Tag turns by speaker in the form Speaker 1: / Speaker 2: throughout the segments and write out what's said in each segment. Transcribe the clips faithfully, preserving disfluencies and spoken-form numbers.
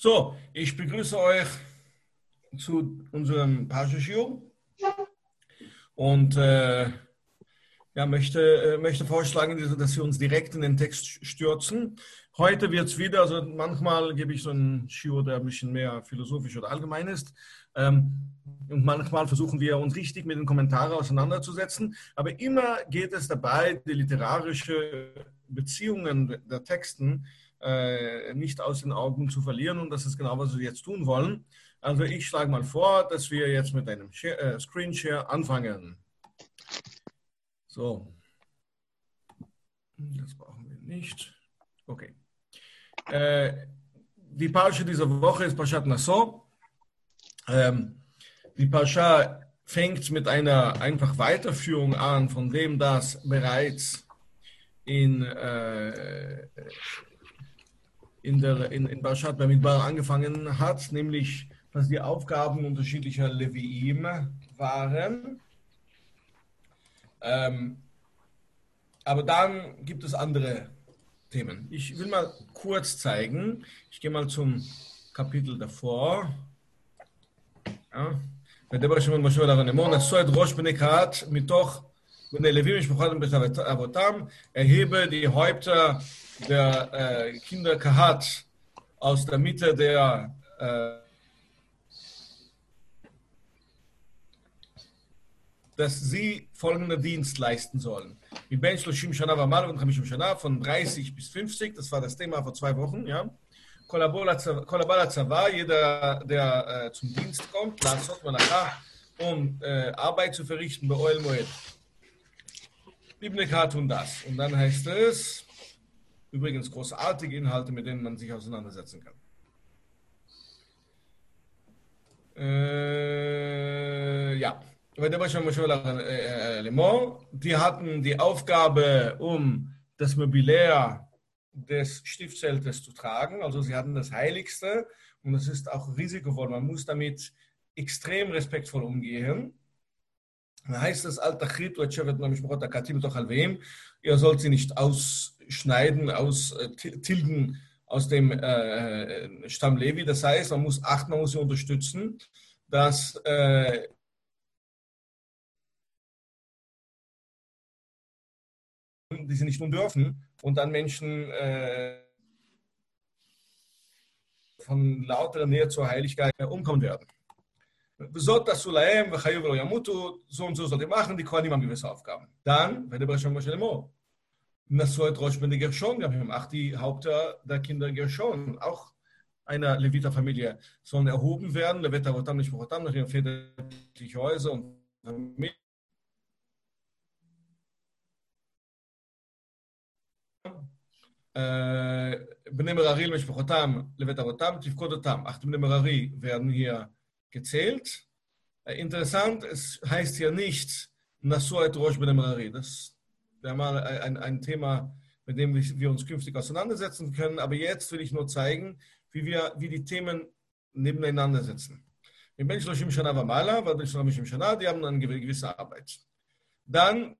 Speaker 1: So, ich begrüße euch zu unserem Parsha-Shiur und äh, ja, möchte, äh, möchte vorschlagen, dass wir uns direkt in den Text stürzen. Heute wird es wieder, also manchmal gebe ich so einen Shiur, der ein bisschen mehr philosophisch oder allgemein ist. Ähm, und manchmal versuchen wir uns richtig mit den Kommentaren auseinanderzusetzen. Aber immer geht es dabei, die literarische Beziehungen der Texten äh, nicht aus den Augen zu verlieren. Und das ist genau, was wir jetzt tun wollen. Also ich schlage mal vor, dass wir jetzt mit einem Share, äh, Screenshare anfangen. So. Das brauchen wir nicht. Okay. Äh, die Parsha dieser Woche ist Parshat Naso. Ähm, die Parsha fängt mit einer einfach Weiterführung an von dem, das bereits in, äh, in, der, in, in Parshat Bamidbar angefangen hat, nämlich was die Aufgaben unterschiedlicher Leviim waren. Ähm, aber dann gibt es andere Themen. Ich will mal kurz zeigen. Ich gehe mal zum Kapitel davor. Ja. ודבר שמעון משה אליו לאמור, נשאו את ראש בני קהת מתוך בני לוי משפחות בית אבותם, erhebe die Häupter der äh, Kinder Kahat aus der Mitte der äh, dass sie folgenden Dienst leisten sollen. מבין שלושים שנה ומעלה וחמישים שנה, von dreißig bis fünfzig, das war das Thema vor zwei Wochen, ja. כל הבא לצבא, jeder, der äh, zum Dienst kommt, לעשות מלאכה, um äh, Arbeit zu verrichten bei Oel Moed. Die Bnei Kahat tun das. Und dann heißt es, übrigens großartige Inhalte, mit denen man sich auseinandersetzen kann. Äh, ja. Die hatten die Aufgabe, um das Mobiliar des Stiftzeltes zu tragen. Also sie hatten das Heiligste und es ist auch risikovoll. Man muss damit extrem respektvoll umgehen. Da heißt es, ihr sollt sie nicht ausschneiden, austilgen aus dem äh, Stamm Levi. Das heißt, man muss achten, man muss sie unterstützen, dass äh, die sie nicht tun dürfen und dann Menschen äh, von lauterer Nähe zur Heiligkeit äh, umkommen werden. So und so soll die machen, die Kohanim haben gewisse Aufgaben. Dann, wenn der Bereshit Moshe Lemo, Naso et Rosh Bnei Gershon, wir haben auch die Haupter der Kinder Gershon, auch einer Leviter-Familie, sollen erhoben werden, Levita Avotam, nicht Avotam, nach ihren väterlichen Häusern und Familien. Bnei Merari Mishpachotam Levet Avotam Tifkodotam. Acht Bnei Merari werden hier gezählt. Interessant, es heißt hier nicht Naso et Rosh Bnei Merari. Das wäre mal ein, ein Thema, mit dem wir uns künftig auseinandersetzen können. Aber jetzt will ich nur zeigen, wie wir wie die Themen nebeneinander sitzen. Die Ben Shloshim Shana Vamala, weil Ben Shloshim Shana, die haben eine gewisse Arbeit. Dann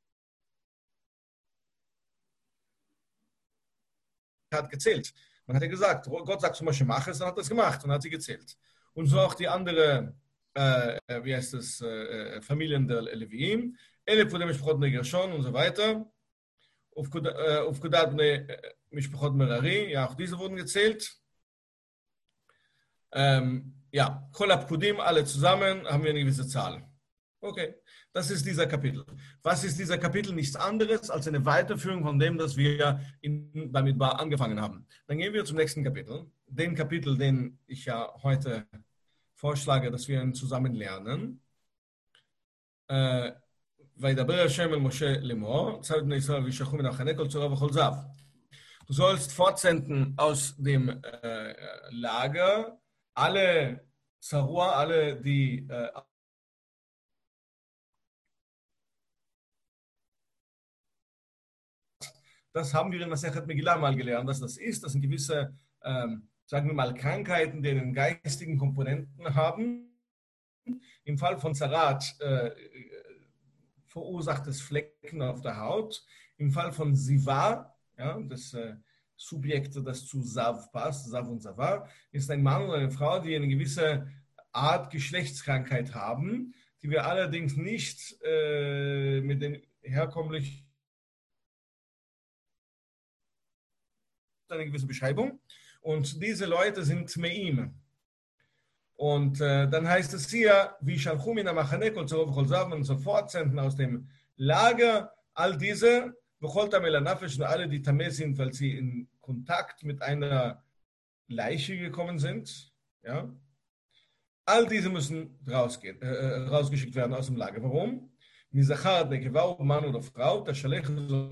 Speaker 1: hat gezählt. Man hat ja gesagt, Gott sagt zum Beispiel, mach es, dann hat er es gemacht und hat sie gezählt. Und so auch die anderen, äh, wie heißt es, äh, Familien der Leviim, Elef Bnei Mishpachot Bnei Gershon und so weiter. Ufkudat Bnei Mishpachot Merari, ja, auch diese wurden gezählt. Ähm, ja, Kol HaPkudim, alle zusammen, haben wir eine gewisse Zahl. Okay, das ist dieser Kapitel. Was ist dieser Kapitel? Nichts anderes als eine Weiterführung von dem, das wir in Bamidbar angefangen haben. Dann gehen wir zum nächsten Kapitel. Den Kapitel, den ich ja heute vorschlage, dass wir ihn zusammen lernen. וידבר השם אל משה לאמור, צו בני ישראל וישלחו מן המחנה כל צורה וכל זב. Du sollst fortsenden aus dem äh, Lager alle Zarua, alle die äh, das haben wir in Masechet Megillah mal gelernt, dass das ist. Das sind gewisse, ähm, sagen wir mal, Krankheiten, die einen geistigen Komponenten haben. Im Fall von Zarat äh, verursacht es Flecken auf der Haut. Im Fall von Siva, ja, das, äh, Subjekt, das zu Sav passt, Sav und Savar, ist ein Mann und eine Frau, die eine gewisse Art Geschlechtskrankheit haben, die wir allerdings nicht äh, mit den herkömmlichen, eine gewisse Beschreibung. Und diese Leute sind Meim. Und äh, dann heißt es hier, wie Shalchumina Machanekol Zorov Cholzav und sofort senden aus dem Lager all diese, Becholta Melanafesh und alle, die Tameh sind, weil sie in Kontakt mit einer Leiche gekommen sind. Ja? All diese müssen rausgehen, äh, rausgeschickt werden aus dem Lager. Warum? Misachar, Nekeva, Mann oder Frau, der Schalech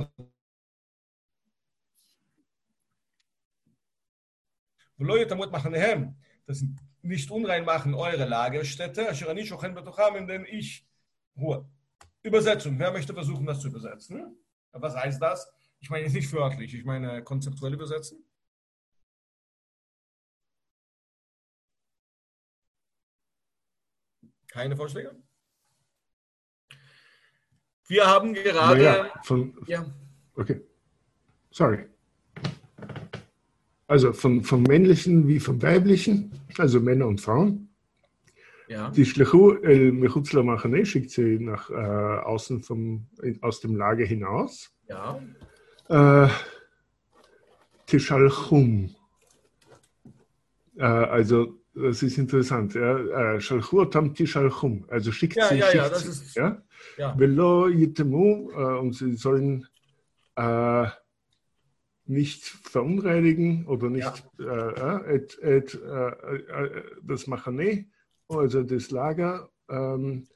Speaker 1: das nicht unrein machen eure Lagerstätte, in denen ich Ruhe. Übersetzung. Wer möchte versuchen, das zu übersetzen? Was heißt das? Ich meine jetzt nicht wörtlich, ich meine konzeptuell übersetzen. Keine Vorschläge? Wir haben gerade...
Speaker 2: Naja, von,
Speaker 1: ja.
Speaker 2: Okay. Sorry. Also von, vom männlichen wie vom weiblichen, also Männer und Frauen.
Speaker 1: Ja.
Speaker 2: Die Shlechu el Mechutz LaMachaneh schickt sie nach äh, außen vom, aus dem Lager hinaus.
Speaker 1: Ja.
Speaker 2: Äh, Tishalchum. Äh, also das ist interessant. Ja? Shalchu otam Tishalchum. Also schickt
Speaker 1: ja,
Speaker 2: sie,
Speaker 1: ja,
Speaker 2: schickt
Speaker 1: ja, das
Speaker 2: sie.
Speaker 1: ist,
Speaker 2: Ja?
Speaker 1: Ja.
Speaker 2: Velo yitemu, äh, und sie sollen äh, nicht verunreinigen oder nicht ja. äh, et, et, äh, das Machaneh, also das Lager, ähm,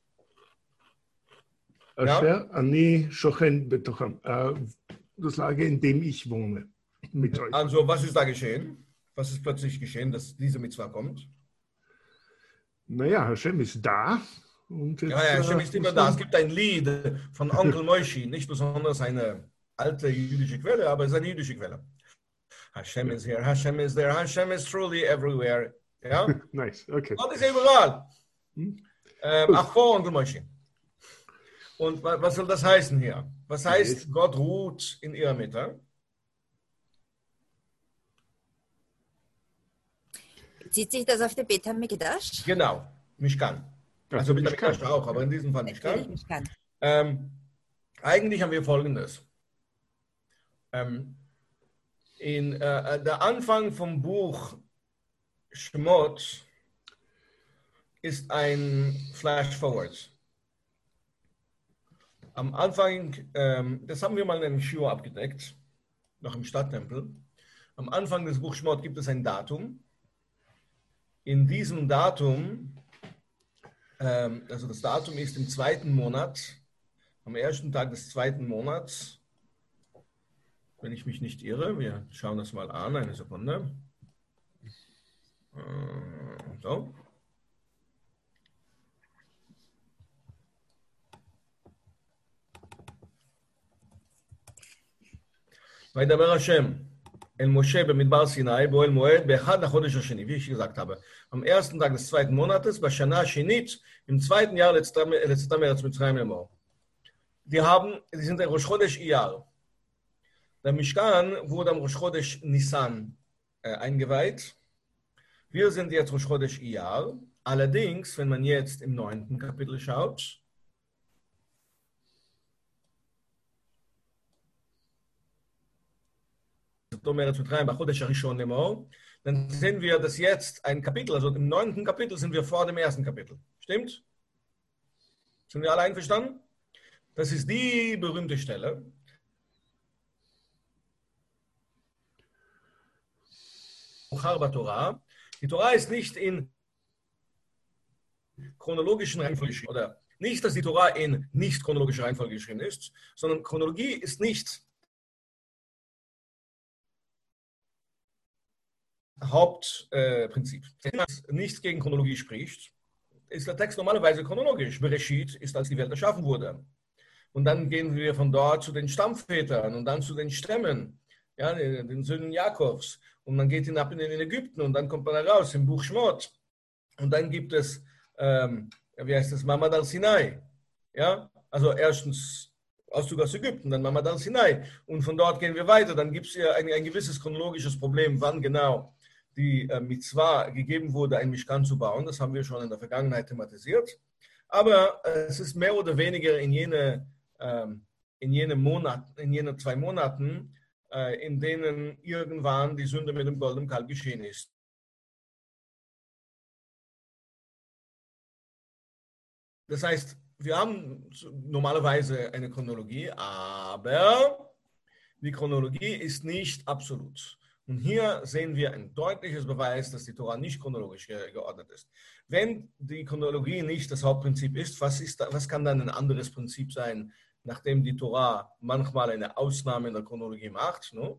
Speaker 1: Ja.
Speaker 2: Ani Shochen Betocham, äh, das Lager, in dem ich wohne, mit euch.
Speaker 1: Also, was ist da geschehen? Was ist plötzlich geschehen, dass diese Mitzvah kommt?
Speaker 2: Naja, Hashem ist da. Und jetzt,
Speaker 1: ja, ja, Hashem ist
Speaker 2: äh,
Speaker 1: immer da. Es gibt ein Lied von Onkel Moishi, nicht besonders eine alte jüdische Quelle, aber es ist eine jüdische Quelle. Hashem is here, Hashem is there, Hashem is truly everywhere. Ja?
Speaker 2: Nice, okay.
Speaker 1: Gott ist überall.
Speaker 2: Hm?
Speaker 1: Ähm, auch vor Onkel Moishi. Und was soll das heißen hier? Was heißt, Gott ruht in ihrer Mitte?
Speaker 3: Bezieht sich das auf den Beit HaMikdash?
Speaker 1: Genau, Mishkan. Also Beit HaMikdash auch, aber in diesem Fall Mishkan.
Speaker 3: Mishkan.
Speaker 1: Ähm, eigentlich haben wir Folgendes. Ähm, in äh, der Anfang vom Buch Shemot ist ein Flash Forward. Am Anfang, ähm, das haben wir mal in einem Shiur abgedeckt, noch im Stadttempel. Am Anfang des Buchs Shemot gibt es ein Datum. In diesem Datum, ähm, also das Datum ist im zweiten Monat, am ersten Tag des zweiten Monats, wenn ich mich nicht irre, wir schauen das mal an, eine Sekunde. Äh, so. וידבר השם אל משה במדבר סיני, באוהל מועד, באחד לחודש השני, wie ich gesagt habe. Am ersten Tag des zweiten Monates, בשנה השנית, im zweiten Jahr לצאתם מארץ מצרים לאמור. Die haben, die sind in Rosh Chodesh Iyar. Der Mishkan wurde am Rosh Chodesh Nisan äh, eingeweiht. Wir sind jetzt Rosh Chodesh Iyar. Allerdings, wenn man jetzt im neunten Kapitel schaut, dann sehen wir, dass jetzt ein Kapitel, also im neunten Kapitel sind wir vor dem ersten Kapitel. Stimmt? Sind wir alle einverstanden? Das ist die berühmte Stelle. Die Torah ist nicht in chronologischen Reihenfolge geschrieben, oder nicht, dass die Torah in nicht chronologischer Reihenfolge geschrieben ist, sondern Chronologie ist nicht Hauptprinzip. Äh, Wenn man nicht gegen Chronologie spricht, ist der Text normalerweise chronologisch. Bereshit ist, als die Welt erschaffen wurde. Und dann gehen wir von dort zu den Stammvätern und dann zu den Stämmen, ja, den, den Söhnen Jakobs. Und man geht hinab in den Ägypten und dann kommt man heraus im Buch Shemot. Und dann gibt es, ähm, wie heißt das, Mamad al-Sinai. Ja? Also erstens Auszug aus Ägypten, dann machen wir dann Sinai und von dort gehen wir weiter. Dann gibt es ja ein, ein gewisses chronologisches Problem, wann genau die äh, Mitzwa gegeben wurde, ein Mishkan zu bauen. Das haben wir schon in der Vergangenheit thematisiert. Aber äh, es ist mehr oder weniger in jene, ähm, in jene Monat, in jene zwei Monaten, äh, in denen irgendwann die Sünde mit dem goldenen Kalb geschehen ist. Das heißt, wir haben normalerweise eine Chronologie, aber die Chronologie ist nicht absolut. Und hier sehen wir ein deutliches Beweis, dass die Tora nicht chronologisch ge geordnet ist. Wenn die Chronologie nicht das Hauptprinzip ist, was, ist da, was kann dann ein anderes Prinzip sein, nachdem die Tora manchmal eine Ausnahme in der Chronologie macht? No?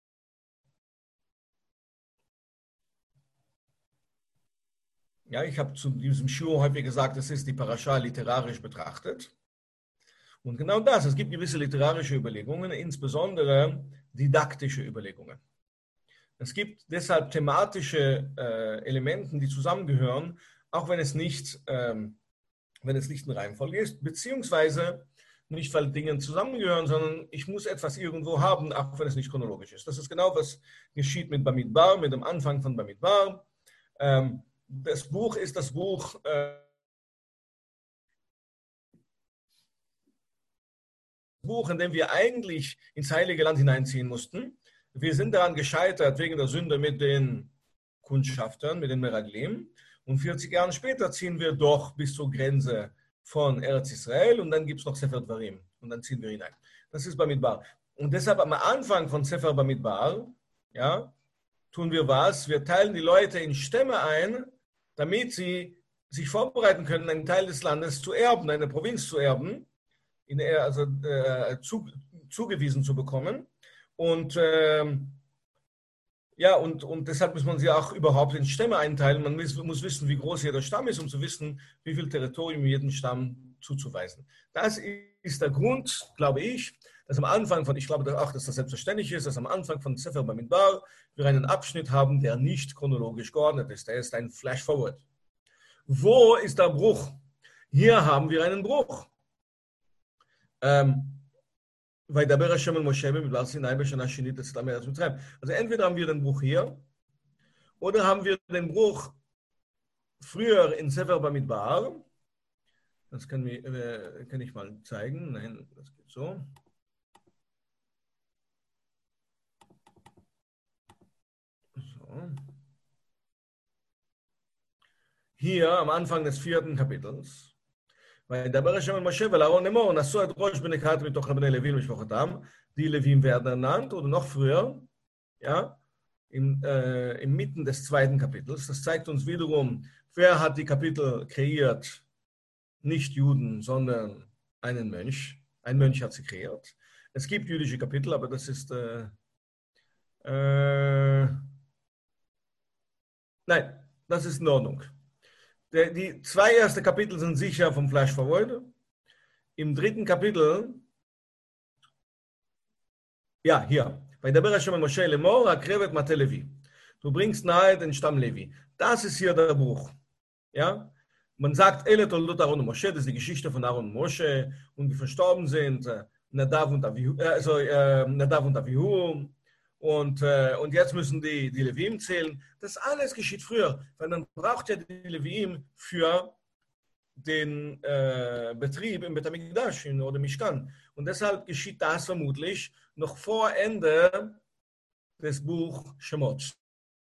Speaker 1: Ja, ich habe zu diesem Shiur häufig gesagt, es ist die Parascha literarisch betrachtet. Und genau das, es gibt gewisse literarische Überlegungen, insbesondere didaktische Überlegungen. Es gibt deshalb thematische äh, Elemente, die zusammengehören, auch wenn es nicht, ähm, wenn es nicht in Reihenfolge ist, beziehungsweise nicht, weil Dinge zusammengehören, sondern ich muss etwas irgendwo haben, auch wenn es nicht chronologisch ist. Das ist genau, was geschieht mit Bamidbar, mit dem Anfang von Bamidbar. Ähm, das Buch ist das Buch äh, Buch, in dem wir eigentlich ins Heilige Land hineinziehen mussten. Wir sind daran gescheitert wegen der Sünde mit den Kundschaftern, mit den Meraglim. Und vierzig Jahre später ziehen wir doch bis zur Grenze von Eretz Israel und dann gibt es noch Sefer Dvarim. Und dann ziehen wir hinein. Das ist Bamidbar. Und deshalb am Anfang von Sefer Bamidbar, ja, tun wir was? Wir teilen die Leute in Stämme ein, damit sie sich vorbereiten können, einen Teil des Landes zu erben, eine Provinz zu erben, in, also äh, zu, zugewiesen zu bekommen. Und, ähm, ja, und, und deshalb muss man sie auch überhaupt in Stämme einteilen. Man muss, muss wissen, wie groß jeder Stamm ist, um zu wissen, wie viel Territorium jedem Stamm zuzuweisen. Das ist der Grund, glaube ich, dass am Anfang von, ich glaube auch, dass das selbstverständlich ist, dass am Anfang von Sefer Bamidbar wir einen Abschnitt haben, der nicht chronologisch geordnet ist. Der ist ein Flash-Forward. Wo ist der Bruch? Hier haben wir einen Bruch. Ähm, Also entweder haben wir den Bruch hier oder haben wir den Bruch früher in Sefer Bamidbar. Das kann, mir, äh, kann ich mal zeigen. Nein, das geht so. So. Hier am Anfang des vierten Kapitels. וידבר השם אל משה ואל אהרון לאמור, נשאו את ראש בני קהת מתוך בני לוי ומשפחתם, die Levim werden ernannt, oder noch früher, ja, im, äh, inmitten des zweiten Kapitels. Das zeigt uns wiederum, wer hat die Kapitel kreiert? Nicht Juden, sondern einen Mönch. Ein Mönch hat sie kreiert. Es gibt jüdische Kapitel, aber das ist, äh, äh, nein, das ist in Ordnung. Die zwei ersten Kapitel sind sicher vom Flash Forward. Im dritten Kapitel, ja, hier, bei der Hashem el Moshe lemor, akrevet mate Levi. Du bringst nahe den Stamm Levi. Das ist hier der Bruch. Ja? Man sagt, Ele toldot Aaron und Moshe, das ist die Geschichte von Aaron und Moshe, und die verstorben sind, Nadav und Avihu, also äh, Nadav und Avihu. Und, äh, und jetzt müssen die, die Levim zählen. Das alles geschieht früher, weil man braucht ja die Levim für den äh, Betrieb im Bet HaMikdash oder Mishkan. Und deshalb geschieht das vermutlich noch vor Ende des Buch Shemot.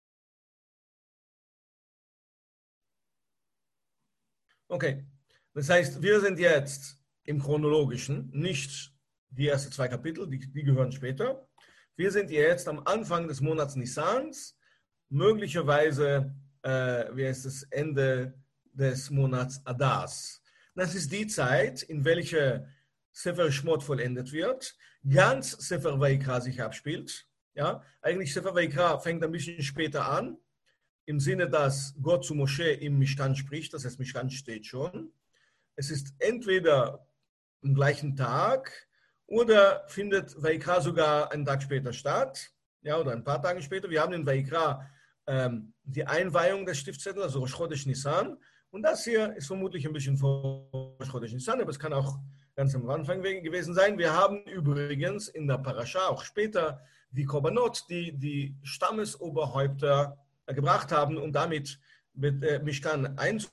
Speaker 1: Okay, das heißt, wir sind jetzt im Chronologischen, nicht die ersten zwei Kapitel, die, die gehören später. Wir sind jetzt am Anfang des Monats Nissans, möglicherweise, äh, wie heißt das, Ende des Monats Adars. Das ist die Zeit, in welcher Sefer Shmot vollendet wird, ganz Sefer Vayikra sich abspielt. Ja? Eigentlich Sefer Vayikra fängt ein bisschen später an, im Sinne, dass Gott zu Moshe im Mishkan spricht, das heißt, Mishkan steht schon. Es ist entweder am gleichen Tag, oder findet Vayikra sogar einen Tag später statt, ja, oder ein paar Tage später. Wir haben in Vayikra ähm, die Einweihung des Stiftzettels, also Rosh Chodesh Nissan. Und das hier ist vermutlich ein bisschen vor Rosh Chodesh Nissan, aber es kann auch ganz am Anfang gewesen sein. Wir haben übrigens in der Parascha auch später die Korbanot, die die Stammesoberhäupter gebracht haben, um damit mit äh, Mishkan einzuführen.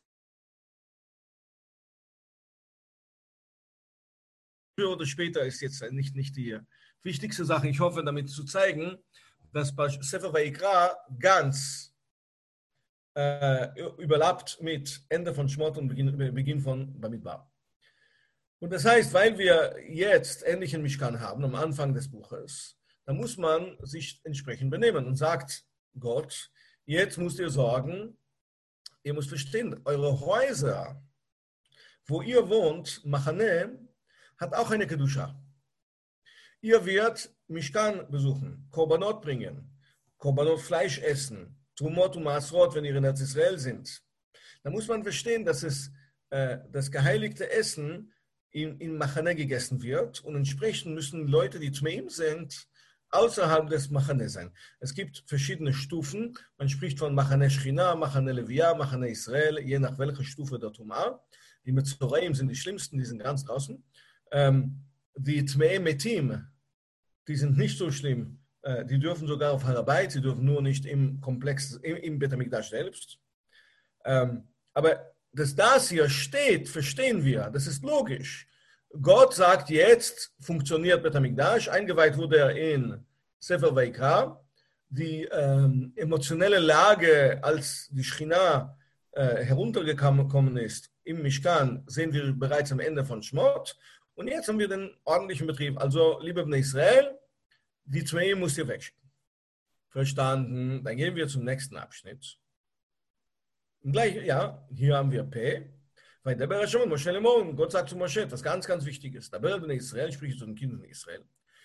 Speaker 1: Oder später ist jetzt nicht, nicht die wichtigste Sache. Ich hoffe, damit zu zeigen, dass bei Sefer Vayikra ganz äh, überlappt mit Ende von Shmot und Beginn, Beginn von Bamidbar. Und das heißt, weil wir jetzt endlich einen Mishkan haben, am Anfang des Buches, dann muss man sich entsprechend benehmen und sagt Gott, jetzt müsst ihr sorgen, ihr müsst verstehen, eure Häuser, wo ihr wohnt, Machane, hat auch eine Kedusha. Ihr werdet Mishkan besuchen, Korbanot bringen, Korbanot Fleisch essen, Trumot und Maasrot, wenn ihr in Eretz Israel sind. Da muss man verstehen, dass es äh, das geheiligte Essen in, in Machane gegessen wird und entsprechend müssen Leute, die Tmeim sind, außerhalb des Machane sein. Es gibt verschiedene Stufen. Man spricht von Machane Shechina, Machane Levia, Machane Israel, je nach welcher Stufe der Tumah. Die Metzoraim sind die schlimmsten, die sind ganz draußen. Ähm, die Tmei Metim, die sind nicht so schlimm. Äh, die dürfen sogar auf Harabait, sie dürfen nur nicht im Komplex, im, im Bet HaMikdash selbst. Ähm, aber dass das hier steht, verstehen wir, das ist logisch. Gott sagt jetzt, funktioniert Bet HaMikdash, eingeweiht wurde er in Sefer Vayikra. Die ähm, emotionelle Lage, als die Shechina äh, heruntergekommen ist im Mishkan, sehen wir bereits am Ende von Shmot. Und jetzt haben wir den ordentlichen Betrieb. Also, liebe Bnei Israel, die zwei müsst ihr wegschicken. Verstanden? Dann gehen wir zum nächsten Abschnitt. Und gleich, ja, hier haben wir P. Weil der Bereshom und Moshe Lemon, Gott sagt zu Moshe, etwas ganz, ganz Wichtiges. Der Bnei Israel spricht zu den Kindern Israel.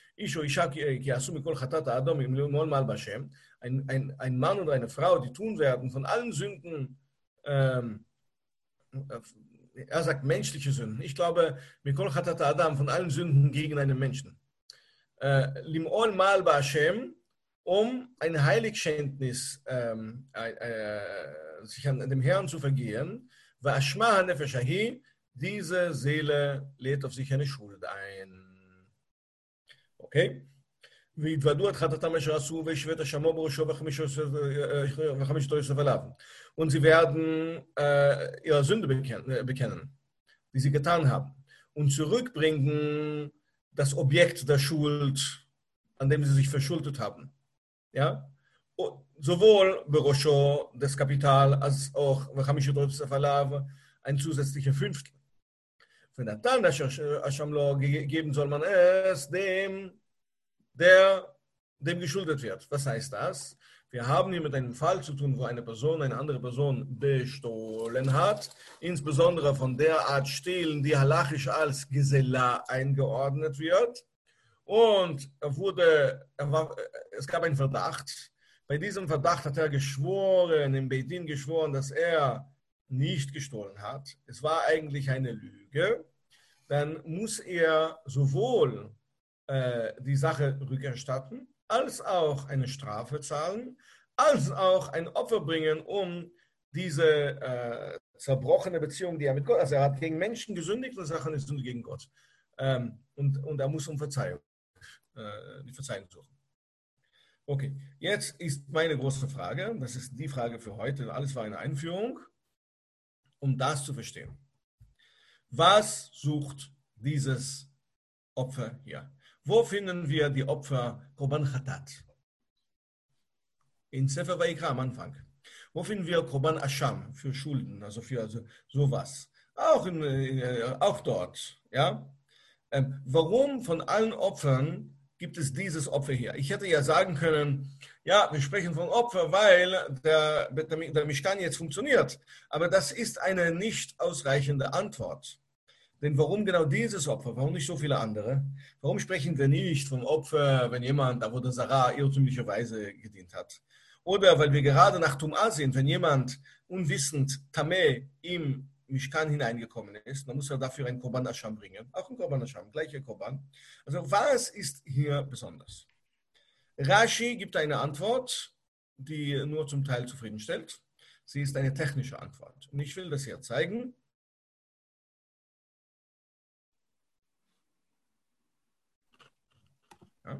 Speaker 1: Ein, ein, ein Mann oder eine Frau, die tun werden von allen Sünden, ähm, er sagt menschliche Sünden. Ich glaube, Mikol Chatat Adam, von allen Sünden gegen einen Menschen. Lim'ol mal ba'Hashem, um ein Heiligschändnis ähm, äh, sich an dem Herrn zu vergehen. Va'ashma ha'nefesh hahi, diese Seele lädt auf sich eine Schuld ein. Okay? והתוודו את חטאתם אשר עשו והשווית שמו בראשו וחמישתו יוסף עליו. Und sie werden äh, ihre Sünde bekennen, bekennen, die sie getan haben. Und zurückbringen das Objekt der Schuld, an dem sie sich verschuldet haben. Ja? Und sowohl Berosho, das Kapital, als auch וחמישתו יוסף עליו, ein zusätzlicher Fünftel. ונתן אשר אשם לו, geben soll man es dem, der dem geschuldet wird. Was heißt das? Wir haben hier mit einem Fall zu tun, wo eine Person eine andere Person bestohlen hat, insbesondere von der Art Stehlen, die halachisch als Gesella eingeordnet wird. Und er wurde, er war, es gab einen Verdacht. Bei diesem Verdacht hat er geschworen, im Beit Din geschworen, dass er nicht gestohlen hat. Es war eigentlich eine Lüge. Dann muss er sowohl die Sache rückerstatten, als auch eine Strafe zahlen, als auch ein Opfer bringen, um diese äh, zerbrochene Beziehung, die er mit Gott, also er hat gegen Menschen gesündigt, das ist auch eine Sünde gegen Gott. Ähm, und, und er muss um Verzeihung, äh, die Verzeihung suchen. Okay, jetzt ist meine große Frage, das ist die Frage für heute, alles war eine Einführung, um das zu verstehen. Was sucht dieses Opfer hier? Wo finden wir die Opfer Korban Chatat? In Sefer Vayikra am Anfang. Wo finden wir Korban Asham für Schulden, also für also sowas? Auch, in, äh, auch dort. Ja? Ähm, warum von allen Opfern gibt es dieses Opfer hier? Ich hätte ja sagen können, ja, wir sprechen von Opfer, weil der, der, der Mishkan jetzt funktioniert. Aber das ist eine nicht ausreichende Antwort. Denn warum genau dieses Opfer? Warum nicht so viele andere? Warum sprechen wir nicht vom Opfer, wenn jemand, da wo der Sarah irrtümlicherweise gedient hat? Oder weil wir gerade nach Tum'ah sind, wenn jemand unwissend Tameh im Mishkan hineingekommen ist, dann muss er dafür ein Korban Asham bringen. Auch ein Korban Asham, gleicher Korban. Also was ist hier besonders? Rashi gibt eine Antwort, die nur zum Teil zufriedenstellt. Sie ist eine technische Antwort. Und ich will das hier zeigen. Ja?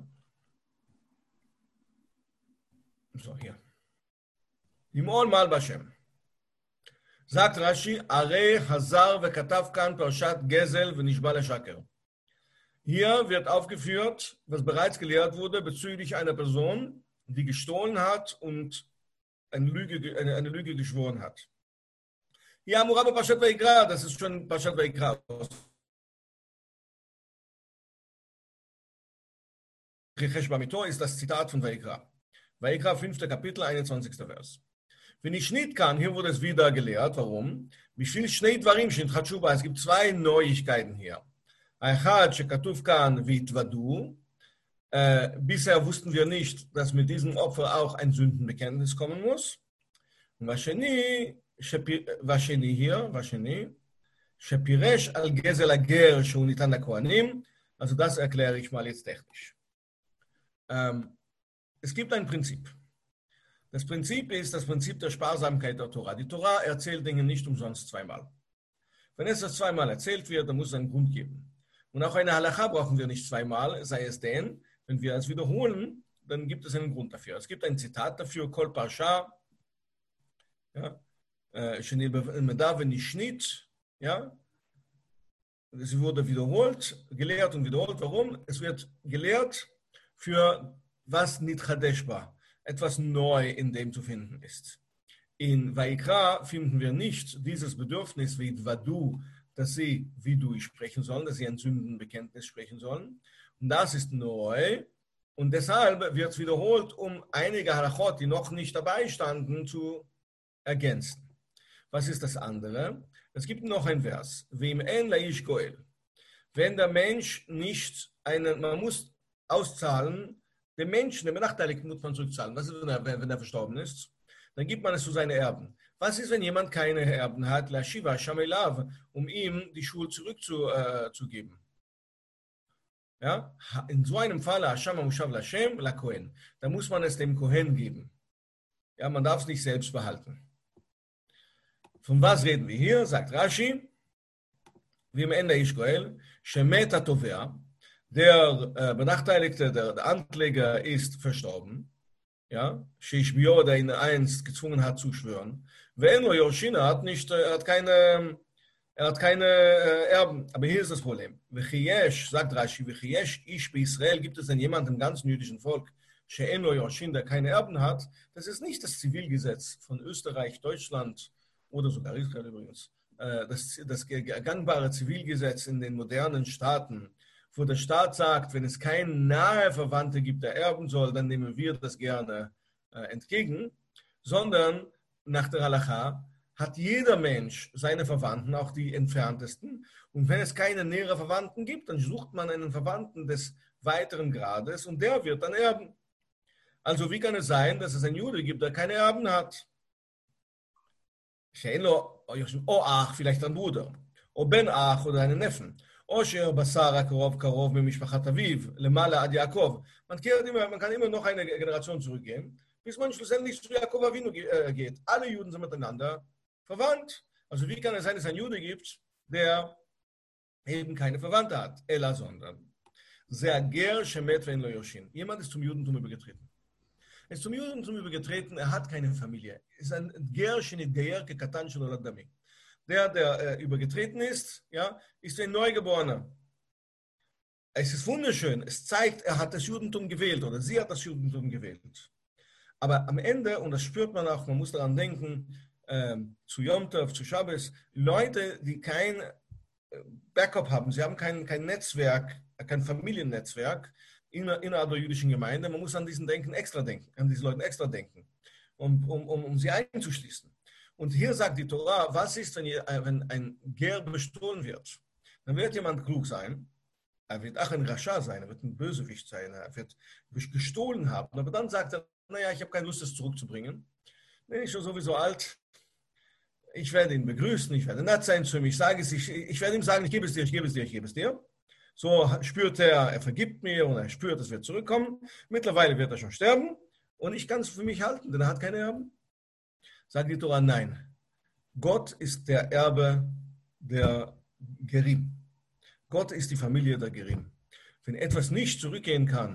Speaker 1: So, hier. Limol mal Bashem. Sagt Rashi, Arei Hazar vekatav kan Parshat Gezel v'nishba leshaker. Hier wird aufgeführt, was bereits gelehrt wurde bezüglich einer Person, die gestohlen hat und eine Lüge, eine, eine Lüge geschworen hat. Hier Amura bei Parshat Vayikra, das ist schon Parshat Vayikra. Richesh Bamito ist das Zitat von Vayikra. Vayikra, fünftes Kapitel, einundzwanzigster Vers. Wenn ich nicht kann, hier wurde es wieder gelehrt. Warum? Es gibt zwei Neuigkeiten hier. Äh, bisher wussten wir nicht, dass mit diesem Opfer auch ein Sündenbekenntnis kommen muss. Und Vasheni hier, Vasheni, Shepiresh al Gezel Ager Shunitan Kohanim. Also das erkläre ich mal jetzt technisch. Ähm, es gibt ein Prinzip. Das Prinzip ist das Prinzip der Sparsamkeit der Tora. Die Tora erzählt Dinge nicht umsonst zweimal. Wenn es das zweimal erzählt wird, dann muss es einen Grund geben. Und auch eine Halacha brauchen wir nicht zweimal, sei es denn, wenn wir es wiederholen, dann gibt es einen Grund dafür. Es gibt ein Zitat dafür, Kol Parsha, ja, ja, sie wurde wiederholt, gelehrt und wiederholt. Warum? Es wird gelehrt für was nicht chadeshbar, etwas neu in dem zu finden ist. In Vayikra finden wir nicht dieses Bedürfnis wie Dvadu, dass sie wie du sprechen sollen, dass sie ein Sündenbekenntnis sprechen sollen. Und das ist neu. Und deshalb wird es wiederholt, um einige Halachot, die noch nicht dabei standen, zu ergänzen. Was ist das andere? Es gibt noch ein Vers. Wenn der Mensch nicht einen, man muss auszahlen, den Menschen, den Benachteiligten muss man zurückzahlen. Was ist, wenn er, wenn er verstorben ist? Dann gibt man es zu seinen Erben. Was ist, wenn jemand keine Erben hat, la shiva shamelav, um ihm die Schuld zurückzugeben? Äh, ja? In so einem Fall, Hasham Mushav Lashem, la Kohen, da muss man es dem Kohen geben. Ja, man darf es nicht selbst behalten. Von was reden wir hier? Sagt Rashi, wie im Ende Ishkoel, Shemet HaTovea, der äh, Benachteiligte, der, der Ankläger ist verstorben. Ja, Sheishbio, der ihn einst gezwungen hat zu schwören. Wenn Yoshina hat nicht, er hat keine, er hat keine äh, Erben. Aber hier ist das Problem. V'chiesh, sagt Rashi, v'chiesh ish bei Israel, gibt es denn jemanden im ganzen jüdischen Volk, She'eno Yoshin, der keine Erben hat? Das ist nicht das Zivilgesetz von Österreich, Deutschland oder sogar Israel übrigens. Äh, das, das gangbare Zivilgesetz in den modernen Staaten, wo der Staat sagt, wenn es keine nahe Verwandte gibt, der erben soll, dann nehmen wir das gerne äh, entgegen, sondern nach der Halacha hat jeder Mensch seine Verwandten, auch die entferntesten. Und wenn es keine nähere Verwandten gibt, dann sucht man einen Verwandten des weiteren Grades und der wird dann erben. Also wie kann es sein, dass es einen Jude gibt, der keine Erben hat? Oh, ach, vielleicht ein Bruder. Oh, Ben ach oder einen Neffen. או שבשר הקרוב קרוב ממשפחת אביו, למעלה עד יעקב. Man kann immer noch eine Generation zurückgehen, bis man schlussendlich zu Jakob Avinu geht. Alle Juden sind miteinander verwandt. Also wie kann es sein, dass es einen Jude gibt, der eben keine Verwandte hat? Ella, sondern sehr ger shemet ve'en lo yoshin. Jemand ist zum Judentum übergetreten. Er ist zum Judentum übergetreten, er hat keine Familie. Es ist ein ger shenit geyer kekatan shenolad dami. Der, der äh, übergetreten ist, ja, ist ein Neugeborener. Es ist wunderschön. Es zeigt, er hat das Judentum gewählt oder sie hat das Judentum gewählt. Aber am Ende, und das spürt man auch, man muss daran denken, äh, zu Yom Tov, zu Shabbos, Leute, die kein Backup haben, sie haben kein, kein Netzwerk, kein Familiennetzwerk innerhalb der jüdischen Gemeinde. Man muss an diesen Denken extra denken, an diese Leute extra denken, um, um, um, um sie einzuschließen. Und hier sagt die Tora, was ist, wenn, ihr, wenn ein Ger bestohlen wird? Dann wird jemand klug sein, er wird auch ein Rascha sein, er wird ein Bösewicht sein, er wird gestohlen haben. Aber dann sagt er, naja, ich habe keine Lust, es zurückzubringen. Bin ich schon sowieso alt, ich werde ihn begrüßen, ich werde nett sein zu ihm, ich, sage es, ich, ich werde ihm sagen, ich gebe es dir, ich gebe es dir, ich gebe es dir. So spürt er, er vergibt mir und er spürt, es wird zurückkommen. Mittlerweile wird er schon sterben und ich kann es für mich halten, denn er hat keine Erben. Sagt die Tora, nein. Gott ist der Erbe der Gerim. Gott ist die Familie der Gerim. Wenn etwas nicht zurückgehen kann,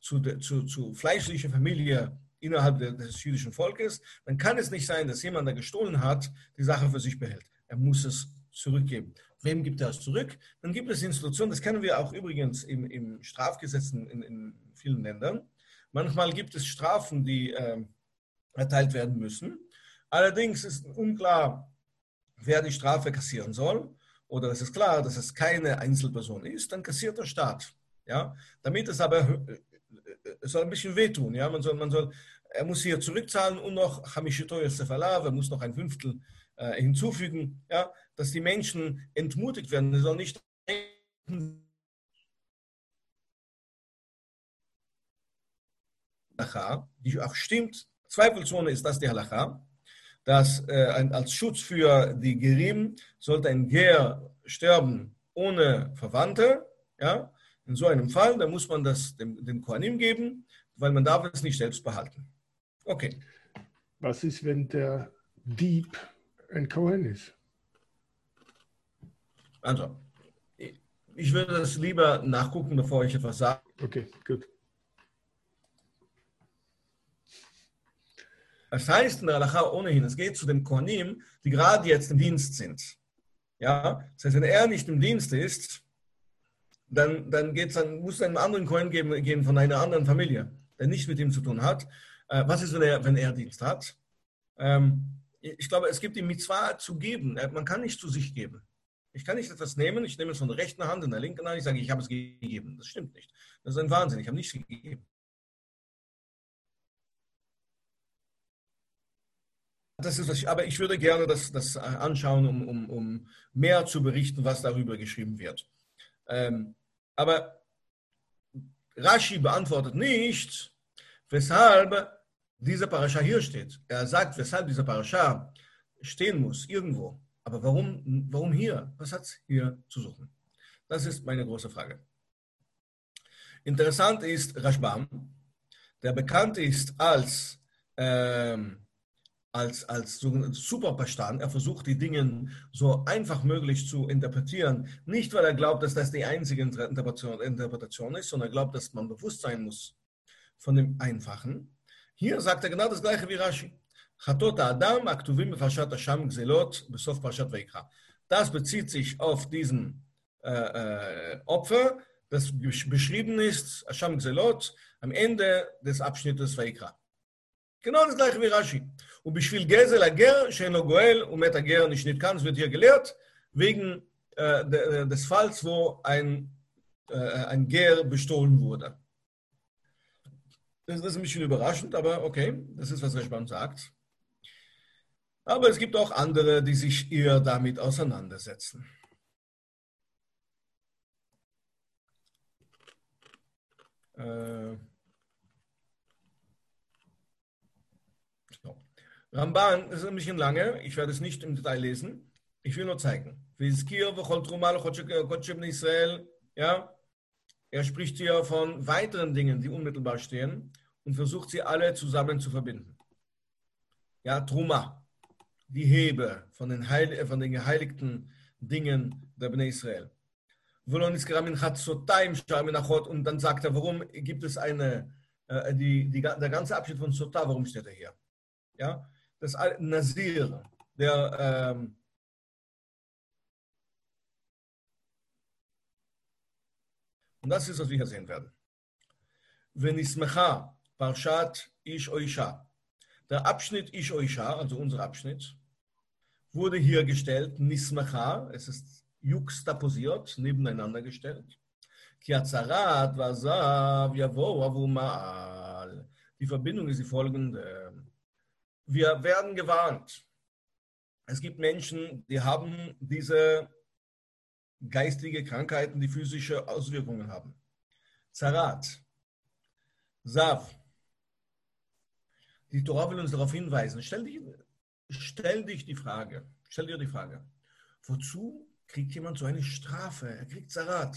Speaker 1: zu, zu, zu fleischlicher Familie innerhalb des jüdischen Volkes, dann kann es nicht sein, dass jemand, der gestohlen hat, die Sache für sich behält. Er muss es zurückgeben. Wem gibt er es zurück? Dann gibt es Institutionen, das kennen wir auch übrigens im, im Strafgesetz in, in vielen Ländern. Manchmal gibt es Strafen, die äh, erteilt werden müssen. Allerdings ist unklar, wer die Strafe kassieren soll. Oder es ist klar, dass es keine Einzelperson ist, dann kassiert der Staat. Ja? Damit es aber, es soll ein bisschen wehtun. Ja? Man soll, man soll, er muss hier zurückzahlen und noch Hamishito Yosef Alav, er muss noch ein Fünftel äh, hinzufügen, ja? Dass die Menschen entmutigt werden. Sie sollen nicht die auch stimmt, zweifelsohne ist das die Halacha, dass äh, ein, als Schutz für die Gerim sollte ein Ger sterben ohne Verwandte. Ja? In so einem Fall, da muss man das dem, dem Kohanim geben, weil man darf es nicht selbst behalten. Okay.
Speaker 2: Was ist, wenn der Dieb ein Kohen ist?
Speaker 1: Also, ich würde das lieber nachgucken, bevor ich etwas sage.
Speaker 2: Okay, gut.
Speaker 1: Das heißt in der Halacha ohnehin, es geht zu den Kohanim, die gerade jetzt im Dienst sind. Ja? Das heißt, wenn er nicht im Dienst ist, dann, dann, geht's, dann muss es einen anderen Kohen geben, gehen von einer anderen Familie, der nichts mit ihm zu tun hat. Äh, was ist, wenn er, wenn er Dienst hat? Ähm, ich glaube, es gibt die Mitzvah zu geben. Man kann nicht zu sich geben. Ich kann nicht etwas nehmen, ich nehme es von der rechten Hand in der linken Hand, ich sage, ich habe es gegeben. Das stimmt nicht. Das ist ein Wahnsinn, ich habe nichts gegeben. Das ist, was ich, aber ich würde gerne das, das anschauen, um, um, um mehr zu berichten, was darüber geschrieben wird. Ähm, aber Rashi beantwortet nicht, weshalb diese Parascha hier steht. Er sagt, weshalb diese Parascha stehen muss, irgendwo. Aber warum, warum hier? Was hat es hier zu suchen? Das ist meine große Frage. Interessant ist Rashbam, der bekannt ist als ähm, als, als Superverstand. Er versucht, die Dinge so einfach möglich zu interpretieren. Nicht, weil er glaubt, dass das die einzige Interpretation, Interpretation ist, sondern er glaubt, dass man bewusst sein muss von dem Einfachen. Hier sagt er genau das Gleiche wie Rashi. Das bezieht sich auf diesen äh, äh, Opfer, das beschrieben ist, Asham Gzelot, am Ende des Abschnittes Vaikra. Genau das gleiche wie Rashi. Und Bishvil Gezel Ager, Sheino Goel, und Met Ager nicht nicht kann, es wird hier gelehrt, wegen äh, de, des Falls, wo ein, äh, ein Ger bestohlen wurde. Das ist ein bisschen überraschend, aber okay, das ist, was Rashbam sagt. Aber es gibt auch andere, die sich eher damit auseinandersetzen. Äh, so. Ramban ist ein bisschen lange, ich werde es nicht im Detail lesen. Ich will nur zeigen. Ja, er spricht hier von weiteren Dingen, die unmittelbar stehen und versucht sie alle zusammen zu verbinden. Ja, Truma. Die Hebe von den, Heil, von den geheiligten Dingen der Bnei Israel. Und dann sagt er, warum gibt es eine, äh, die, die, der ganze Abschnitt von Sotah, warum steht er hier? Ja, das Nazir, der ähm, und das ist, was wir hier sehen werden. Venismecha, Parshat Ish Oisha. Der Abschnitt Ish Oisha, also unser Abschnitt, wurde hier gestellt, Nismecha, es ist juxtaposiert, nebeneinander gestellt. Kiazarat, Vasav, Yavo, Avumal. Die Verbindung ist die folgende. Wir werden gewarnt. Es gibt Menschen, die haben diese geistige Krankheiten, die physische Auswirkungen haben. Zarat, Sav. Die Torah will uns darauf hinweisen. Stell dich, stell dich die Frage, stell dir die Frage, wozu kriegt jemand so eine Strafe? Er kriegt Zarat.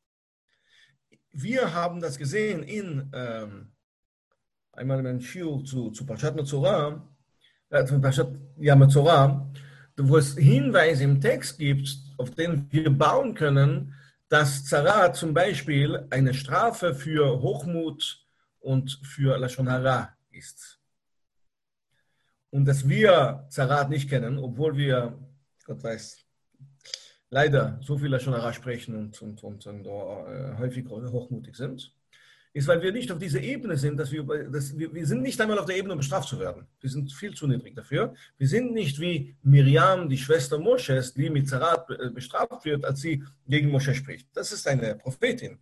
Speaker 1: Wir haben das gesehen in ähm, einmal in einem Shiur zu, zu Parshat Metzorah, äh, zu Parshat ja, Metzorah, wo es Hinweise im Text gibt, auf denen wir bauen können, dass Zarat zum Beispiel eine Strafe für Hochmut und für Lashon Hara ist. Und dass wir Zarat nicht kennen, obwohl wir, Gott weiß, leider so viel Lashon Hara sprechen und, und, und, und uh, häufig hochmutig sind, ist, weil wir nicht auf dieser Ebene sind, dass wir, dass wir, wir sind nicht einmal auf der Ebene, um bestraft zu werden. Wir sind viel zu niedrig dafür. Wir sind nicht wie Miriam, die Schwester Mosches, die mit Zarat bestraft wird, als sie gegen Mosche spricht. Das ist eine Prophetin.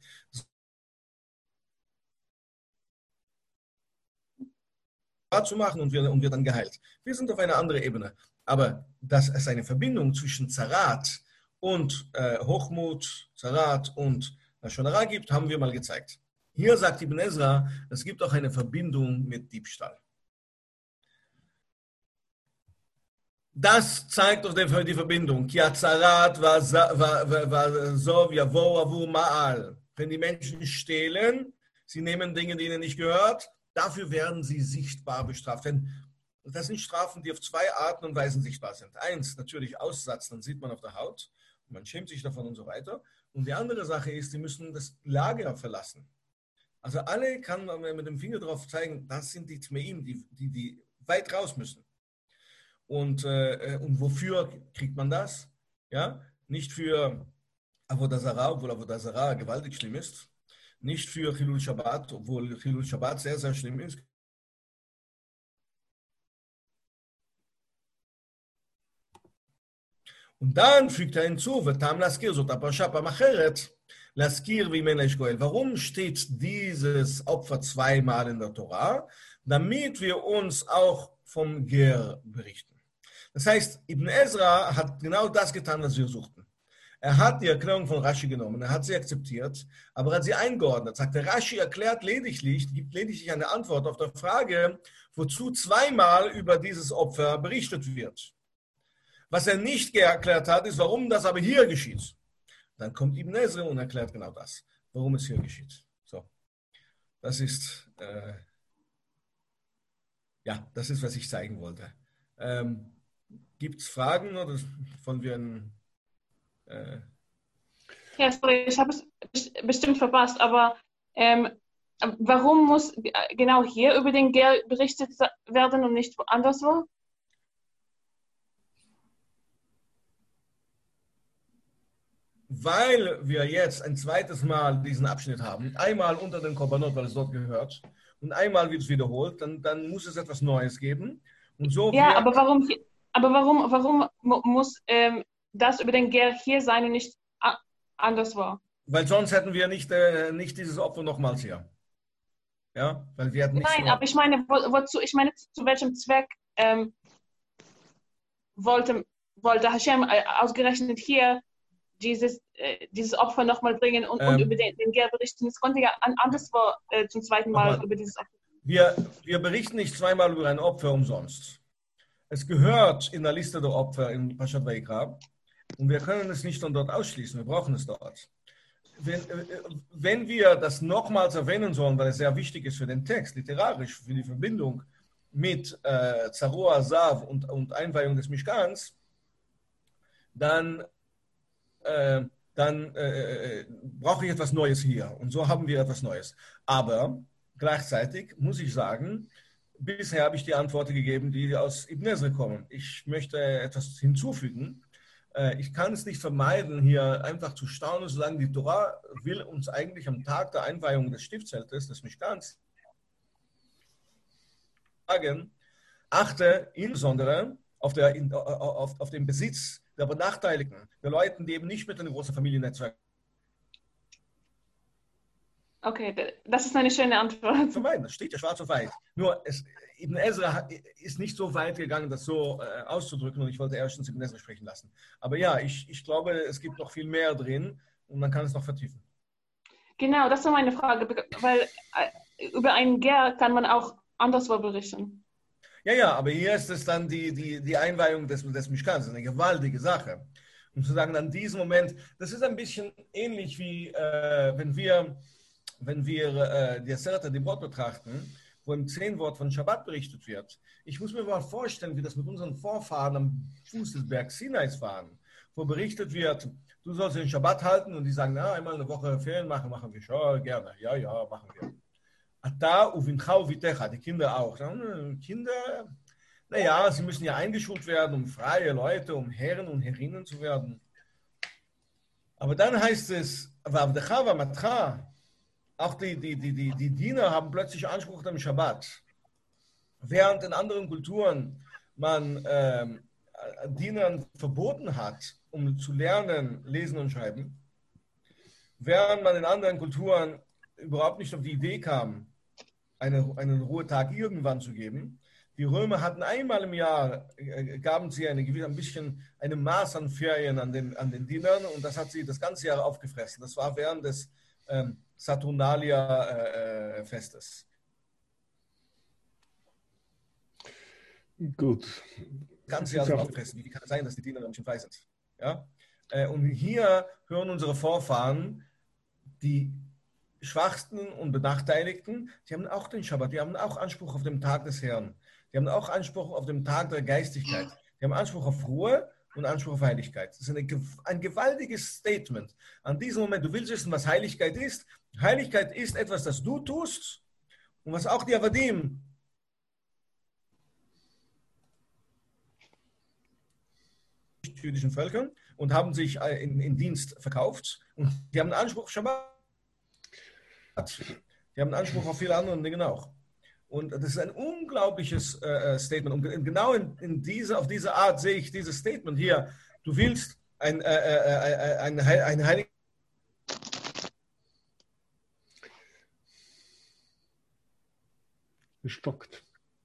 Speaker 1: Zu machen und wird, und wird dann geheilt. Wir sind auf einer anderen Ebene. Aber dass es eine Verbindung zwischen Zarat und äh, Hochmut, Zarat und Lashon Hara gibt, haben wir mal gezeigt. Hier sagt Ibn Ezra, es gibt auch eine Verbindung mit Diebstahl. Das zeigt doch die Verbindung. Wenn die Menschen stehlen, sie nehmen Dinge, die ihnen nicht gehört, dafür werden sie sichtbar bestraft. Denn das sind Strafen, die auf zwei Arten und Weisen sichtbar sind. Eins, natürlich Aussatz, dann sieht man auf der Haut, man schämt sich davon und so weiter. Und die andere Sache ist, sie müssen das Lager verlassen. Also alle kann man mit dem Finger drauf zeigen, das sind die Tmeim, die, die, die weit raus müssen. Und, äh, und wofür kriegt man das? Ja? Nicht für Avodah Zarah, obwohl Avodah Zarah gewaltig schlimm ist. Nicht für Chilul Shabbat, obwohl Chilul Shabbat sehr, sehr schlimm ist. Und dann fügt er hinzu, Vetam Laskir, Sot HaParsha Pam Acheret, Laskir v'Imen Eish Goel. Warum steht dieses Opfer zweimal in der Torah? Damit wir uns auch vom Ger berichten. Das heißt, Ibn Ezra hat genau das getan, was wir suchten. Er hat die Erklärung von Rashi genommen, er hat sie akzeptiert, aber er hat sie eingeordnet. Sagte, Rashi erklärt lediglich, gibt lediglich eine Antwort auf die Frage, wozu zweimal über dieses Opfer berichtet wird. Was er nicht erklärt hat, ist, warum das aber hier geschieht. Dann kommt Ibn Ezra und erklärt genau das, warum es hier geschieht. So, das ist, äh, ja, das ist, was ich zeigen wollte. Ähm, Gibt es Fragen oder von wir ein, äh
Speaker 4: Ja, sorry, ich habe es bestimmt verpasst, aber ähm, warum muss genau hier über den Ger berichtet werden und nicht anderswo?
Speaker 1: Weil wir jetzt ein zweites Mal diesen Abschnitt haben, einmal unter den Korbanot, weil es dort gehört, und einmal wird es wiederholt, dann, dann muss es etwas Neues geben. Und so
Speaker 4: ja, aber warum, aber warum, warum muss ähm, das über den Ger hier sein und nicht anderswo?
Speaker 1: Weil sonst hätten wir nicht, äh, nicht dieses Opfer nochmals hier. Ja, weil wir hatten nicht
Speaker 4: Nein,
Speaker 1: so
Speaker 4: aber ich meine, wo, wozu, ich meine, zu welchem Zweck ähm, wollte, wollte Hashem ausgerechnet hier dieses, äh, dieses Opfer nochmal bringen und, ähm, und über den, den Ger berichten? Es konnte ja anderswo äh, zum zweiten Mal über dieses Opfer.
Speaker 1: Wir, wir berichten nicht zweimal über ein Opfer umsonst. Es gehört in der Liste der Opfer in Parashat Vayikra und wir können es nicht von dort ausschließen, wir brauchen es dort. Wenn, wenn wir das nochmals erwähnen sollen, weil es sehr wichtig ist für den Text, literarisch, für die Verbindung mit äh, Zaroa, Sav und, und Einweihung des Mishkans, dann, äh, dann äh, brauche ich etwas Neues hier. Und so haben wir etwas Neues. Aber gleichzeitig muss ich sagen, bisher habe ich die Antworten gegeben, die aus Ibn Ezra kommen. Ich möchte etwas hinzufügen. Ich kann es nicht vermeiden, hier einfach zu staunen und zu sagen, die Torah will uns eigentlich am Tag der Einweihung des Stiftzeltes, des Mishkans, sagen, achte insbesondere auf, der, auf, auf den Besitz der Benachteiligten, der Leuten, die eben nicht mit einem großen Familiennetzwerk.
Speaker 4: Okay, das ist eine schöne Antwort.
Speaker 1: Vermeiden, das steht ja schwarz auf weiß. Nur, es, Ibn Ezra ist nicht so weit gegangen, das so äh, auszudrücken und ich wollte erstens Ibn Ezra sprechen lassen. Aber ja, ich, ich glaube, es gibt noch viel mehr drin und man kann es noch vertiefen.
Speaker 4: Genau, das war meine Frage, weil äh, über einen Ger kann man auch anderswo berichten.
Speaker 1: Ja, ja, aber hier ist es dann die, die, die Einweihung des, des Mishkans, eine gewaltige Sache. Und zu sagen, an diesem Moment, das ist ein bisschen ähnlich wie, äh, wenn wir, wenn wir äh, die Aseret Dibrot betrachten, wo im Zehnwort von Shabbat berichtet wird. Ich muss mir mal vorstellen, wie das mit unseren Vorfahren am Fuß des Bergs Sinais waren, wo berichtet wird, du sollst den Shabbat halten und die sagen, na, einmal eine Woche Ferien machen, machen wir schon, gerne, ja, ja, machen wir. Ata uvincha uvitecha, die Kinder auch. Kinder, naja, sie müssen ja eingeschult werden, um freie Leute, um Herren und Herrinnen zu werden. Aber dann heißt es, Vavdecha vamatcha, auch die, die, die, die, die Diener haben plötzlich Anspruch am Schabbat. Während in anderen Kulturen man ähm, Dienern verboten hat, um zu lernen, lesen und schreiben, während man in anderen Kulturen überhaupt nicht auf die Idee kam, eine, einen Ruhetag irgendwann zu geben. Die Römer hatten einmal im Jahr, äh, gaben sie eine, ein bisschen, eine Maß an Ferien an den, an den Dienern und das hat sie das ganze Jahr aufgefressen. Das war während des ähm, Saturnalia-Festes.
Speaker 2: Äh, Gut.
Speaker 1: Das ganze Jahr aufgefressen. Wie kann es sein, dass die Diener ein bisschen frei sind? Ja? Äh, und hier hören unsere Vorfahren, die Schwachsten und Benachteiligten, die haben auch den Schabbat, die haben auch Anspruch auf den Tag des Herrn. Die haben auch Anspruch auf den Tag der Geistigkeit. Die haben Anspruch auf Ruhe und Anspruch auf Heiligkeit. Das ist eine, ein gewaltiges Statement. An diesem Moment, du willst wissen, was Heiligkeit ist. Heiligkeit ist etwas, das du tust und was auch die Avadim jüdischen Völkern und haben sich in, in Dienst verkauft und die haben Anspruch auf Schabbat. Die haben Anspruch auf viele andere Dinge auch. Und das ist ein unglaubliches äh, Statement. Und genau in, in diese, auf diese Art sehe ich dieses Statement hier. Du willst ein, äh, äh, ein, ein Heilig.
Speaker 2: Gestockt.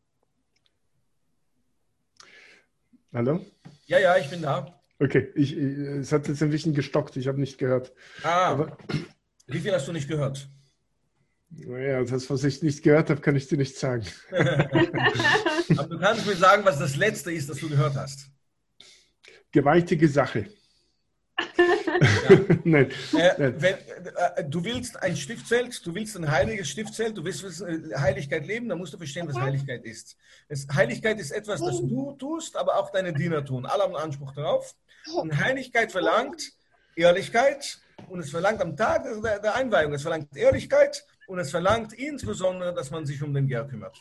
Speaker 2: Hallo?
Speaker 1: Ja, ja, ich bin da.
Speaker 2: Okay, ich, ich, es hat jetzt ein bisschen gestockt, ich habe nicht gehört.
Speaker 1: Ah,
Speaker 2: Aber,
Speaker 1: wie viel hast du nicht gehört?
Speaker 2: Naja, das, was ich nicht gehört habe, kann ich dir nicht sagen.
Speaker 1: Aber du kannst mir sagen, was das Letzte ist, das du gehört hast.
Speaker 2: Gewaltige Sache.
Speaker 1: Ja.
Speaker 2: Nein.
Speaker 1: Äh,
Speaker 2: Nein.
Speaker 1: wenn, äh, du willst ein Stiftzelt, du willst ein heiliges Stiftzelt, du willst Heiligkeit leben, dann musst du verstehen, was Heiligkeit ist. Es, Heiligkeit ist etwas, das du tust, aber auch deine Diener tun. Alle haben Anspruch darauf. Und Heiligkeit verlangt Ehrlichkeit und es verlangt am Tag der, der Einweihung, es verlangt Ehrlichkeit und es verlangt insbesondere, dass man sich um den Ger kümmert.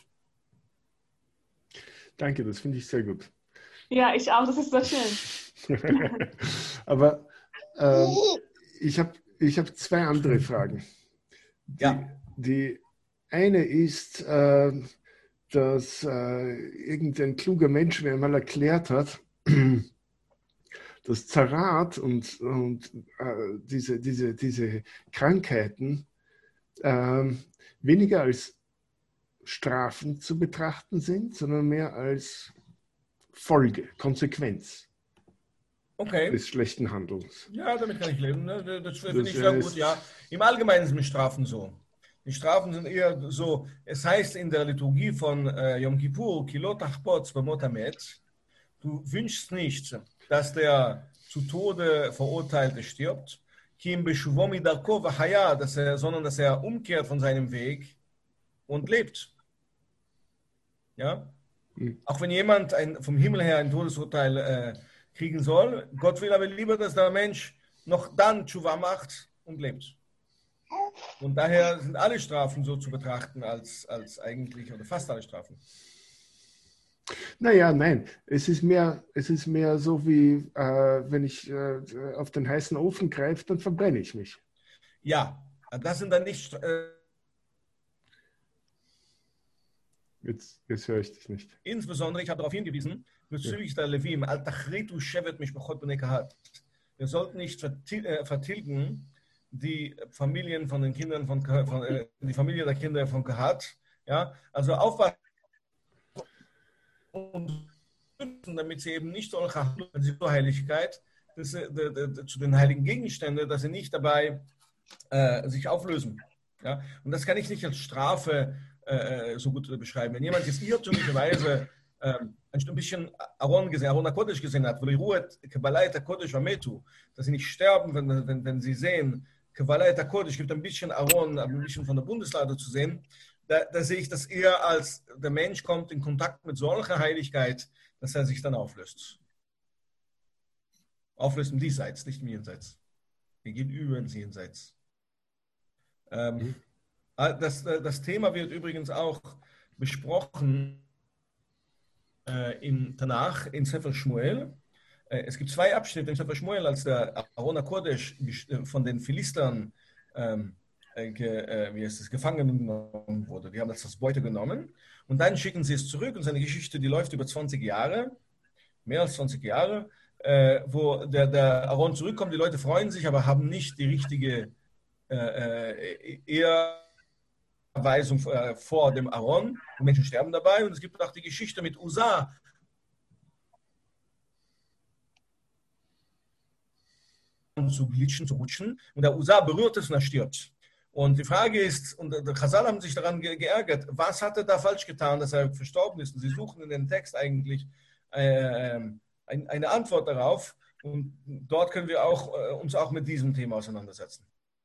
Speaker 2: Danke, das finde ich sehr gut.
Speaker 4: Ja, ich auch, das ist so schön.
Speaker 2: Aber ähm, ich habe ich hab zwei andere Fragen. Die,
Speaker 1: Ja.
Speaker 2: die eine ist, äh, dass äh, irgendein kluger Mensch mir mal erklärt hat, dass Zarat und, und äh, diese, diese, diese Krankheiten äh, weniger als Strafen zu betrachten sind, sondern mehr als Folge, Konsequenz
Speaker 1: Okay.
Speaker 2: des schlechten Handelns.
Speaker 1: Ja, damit kann ich leben. Ne? Das finde
Speaker 2: Das
Speaker 1: ich sehr
Speaker 2: heißt-
Speaker 1: gut. Ja. Im Allgemeinen sind Strafen so. Die Strafen sind eher so, es heißt in der Liturgie von äh, Yom Kippur, Kilot achpotz b'mot hamet, du wünschst nicht, dass der zu Tode Verurteilte stirbt, Kim beshuvo midarko v'haya, dass er, sondern dass er umkehrt von seinem Weg und lebt. Ja?
Speaker 2: Mhm.
Speaker 1: Auch wenn jemand ein, vom Himmel her ein Todesurteil äh, kriegen soll, Gott will aber lieber, dass der Mensch noch dann Tshuva macht und lebt. Und daher sind alle Strafen so zu betrachten als, als eigentlich, oder fast alle Strafen.
Speaker 2: Naja, nein, es ist mehr, es ist mehr so wie, äh, wenn ich äh, auf den heißen Ofen greife, dann verbrenne ich mich.
Speaker 1: Ja, das sind dann nicht... Äh,
Speaker 2: Jetzt, jetzt höre ich dich nicht.
Speaker 1: insbesondere, ich habe darauf hingewiesen, bezüglich der Levim, Al-Tachritu Shevet Mishpachot Bnei Kahat. Wir sollten nicht vertil äh, vertilgen die Familien von den Kindern von, von äh, die Familie der Kinder von Kahat. Ja, also aufpassen, damit sie eben nicht solche Heiligkeit das, äh, de, de, de, zu den heiligen Gegenständen, dass sie nicht dabei äh, sich auflösen. Ja, und das kann ich nicht als Strafe äh, so gut beschreiben. Wenn jemand jetzt irrtümlicherweise ähm, ein bisschen Aaron gesehen, Aaron HaKodesh gesehen hat, dass sie nicht sterben, wenn, wenn, wenn sie sehen, Kabbalah HaKodesh, gibt ein bisschen Aaron, ein bisschen von der Bundeslade zu sehen, da, da sehe ich das eher als, der Mensch kommt in Kontakt mit solcher Heiligkeit, dass er sich dann auflöst. Auflöst im Diesseits, nicht im Jenseits. Wir gehen über ins Jenseits. Ähm,
Speaker 2: Mhm.
Speaker 1: Das, das Thema wird übrigens auch besprochen äh, im Tanach, in Sefer Shmuel. Äh, es gibt zwei Abschnitte in Sefer Shmuel, als der Aaron HaKodesh von den Philistern ähm, äh, äh, wie heißt es, gefangen genommen wurde. Die haben das als Beute genommen und dann schicken sie es zurück und seine Geschichte, die läuft über zwanzig Jahre, mehr als zwanzig Jahre, äh, wo der, der Aaron zurückkommt, die Leute freuen sich, aber haben nicht die richtige äh, Ehrweisung äh, vor dem Aaron. Die Menschen sterben dabei und es gibt auch die Geschichte mit Usa, zu glitschen, zu rutschen und der Usa berührt es und er stirbt. Und die Frage ist, und die Chazal haben sich daran ge geärgert, was hat er da falsch getan, dass er verstorben ist? Und sie suchen in dem Text eigentlich äh, ein, eine Antwort darauf und dort können wir auch, äh, uns auch mit diesem Thema auseinandersetzen.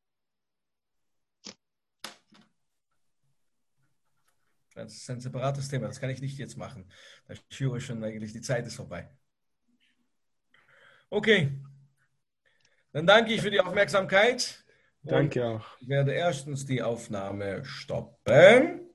Speaker 1: Das ist ein separates Thema, das kann ich nicht jetzt machen. Da schüre ich schon eigentlich, die Zeit ist vorbei. Okay, dann danke ich für die Aufmerksamkeit.
Speaker 2: Danke auch.
Speaker 1: Ich werde erstens die Aufnahme stoppen.